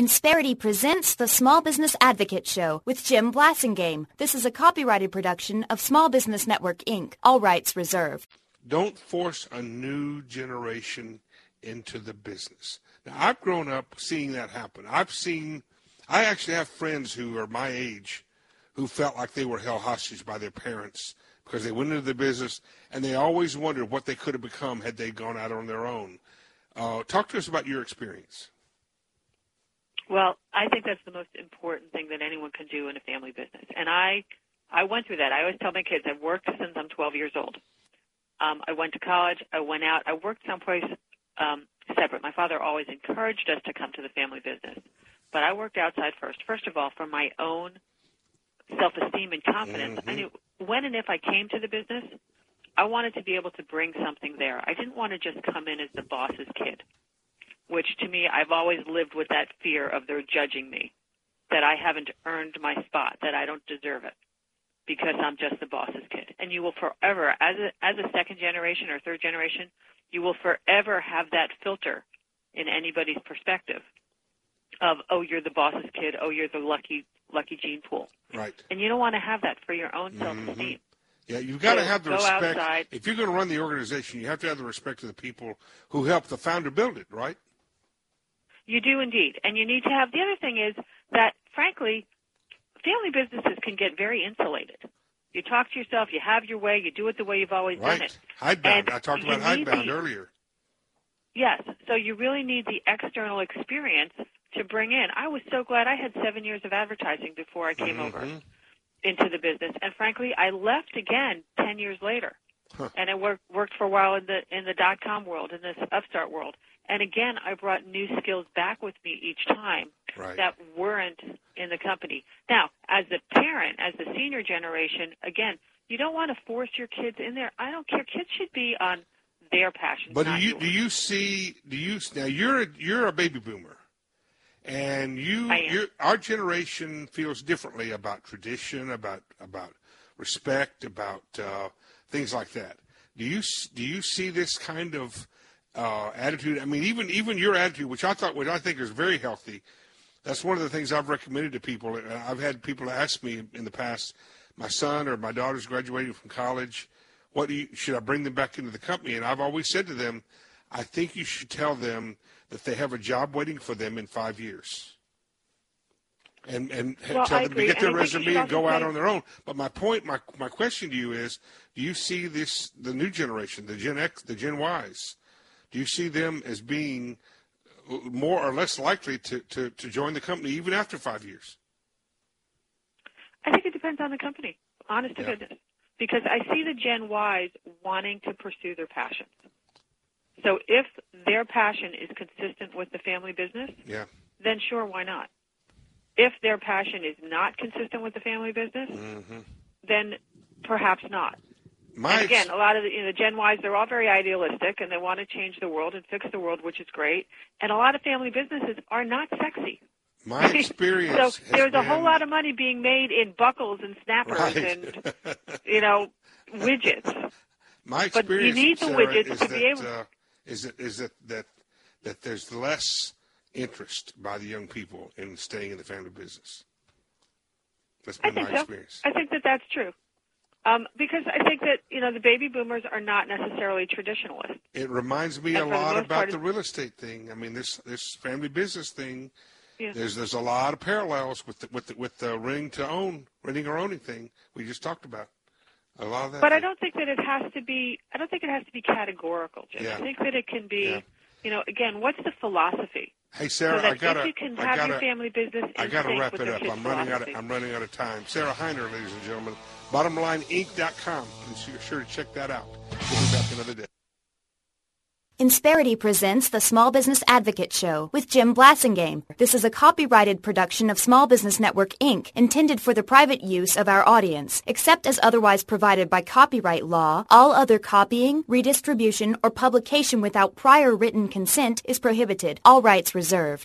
Insperity presents the Small Business Advocate Show with Jim Blasingame. This is a copyrighted production of Small Business Network, Inc., all rights reserved. Don't force a new generation into the business. Now, I've grown up seeing that happen. I actually have friends who are my age who felt like they were held hostage by their parents because they went into the business, and they always wondered what they could have become had they gone out on their own. Talk to us about your experience. Well, I think that's the most important thing that anyone can do in a family business. And I went through that. I always tell my kids I've worked since I'm 12 years old. I went to college. I went out. I worked someplace separate. My father always encouraged us to come to the family business. But I worked outside first. First of all, for my own self-esteem and confidence. I knew when and if I came to the business, I wanted to be able to bring something there. I didn't want to just come in as the boss's kid, which to me, I've always lived with that fear of their judging me, that I haven't earned my spot, that I don't deserve it because I'm just the boss's kid. And you will forever, as a second generation or third generation, you will forever have that filter in anybody's perspective of, oh, you're the boss's kid, oh, you're the lucky gene pool. Right. And you don't want to have that for your own self-esteem. Yeah, you've got to have the respect. Outside. If you're going to run the organization, you have to have the respect of the people who helped the founder build it, right? You do indeed. And you need to have, the other thing is that, frankly, family businesses can get very insulated. You talk to yourself, you have your way, you do it the way you've always done it. Hidebound. I talked about hidebound earlier. Yes. So you really need the external experience to bring in. I was so glad I had 7 years of advertising before I came over into the business. And frankly, I left again 10 years later. And I worked for a while in the dot-com world, in this upstart world. And again, I brought new skills back with me each time that weren't in the company. Now, as the parent, as the senior generation, again, you don't want to force your kids in there. I don't care. Kids should be on their passion. But now you're a baby boomer, and our generation feels differently about tradition, about respect, about things like that. Do you see this kind of attitude? I mean, even your attitude, which I think is very healthy. That's one of the things I've recommended to people. I've had people ask me in the past, my son or my daughter's graduating from college, should I bring them back into the company? And I've always said to them, I think you should tell them that they have a job waiting for them in 5 years. And tell them to get their resume and go out on their own. But my point, my question to you is, do you see the new generation, the Gen X, the Gen Ys, do you see them as being more or less likely to join the company even after 5 years? I think it depends on the company, honest to goodness, because I see the Gen Ys wanting to pursue their passions. So if their passion is consistent with the family business, then sure, why not? If their passion is not consistent with the family business, then perhaps not. And again, a lot of the Gen Ys, they're all very idealistic, and they want to change the world and fix the world, which is great. And a lot of family businesses are not sexy. My experience So there's a whole lot of money being made in buckles and snappers and, widgets. My experience, but you need the widgets to be able is that there's less interest by the young people in staying in the family business. That's been my experience. I think that's true. Because I think that, the baby boomers are not necessarily traditionalists. It reminds me a lot about the real estate thing. I mean, this family business thing, there's a lot of parallels with the renting or owning thing we just talked about. A lot of that. But I don't think that it has to be categorical, Jim. I think that it can be, again, what's the philosophy? Hey, Sarah, so that you can have your family business. I got to wrap it up. I'm running out of time. Sarah Hiner, ladies and gentlemen, BottomLineInc.com. Be sure to check that out. We'll be back another day. Insperity presents the Small Business Advocate Show with Jim Blasingame. This is a copyrighted production of Small Business Network, Inc., intended for the private use of our audience. Except as otherwise provided by copyright law, all other copying, redistribution, or publication without prior written consent is prohibited. All rights reserved.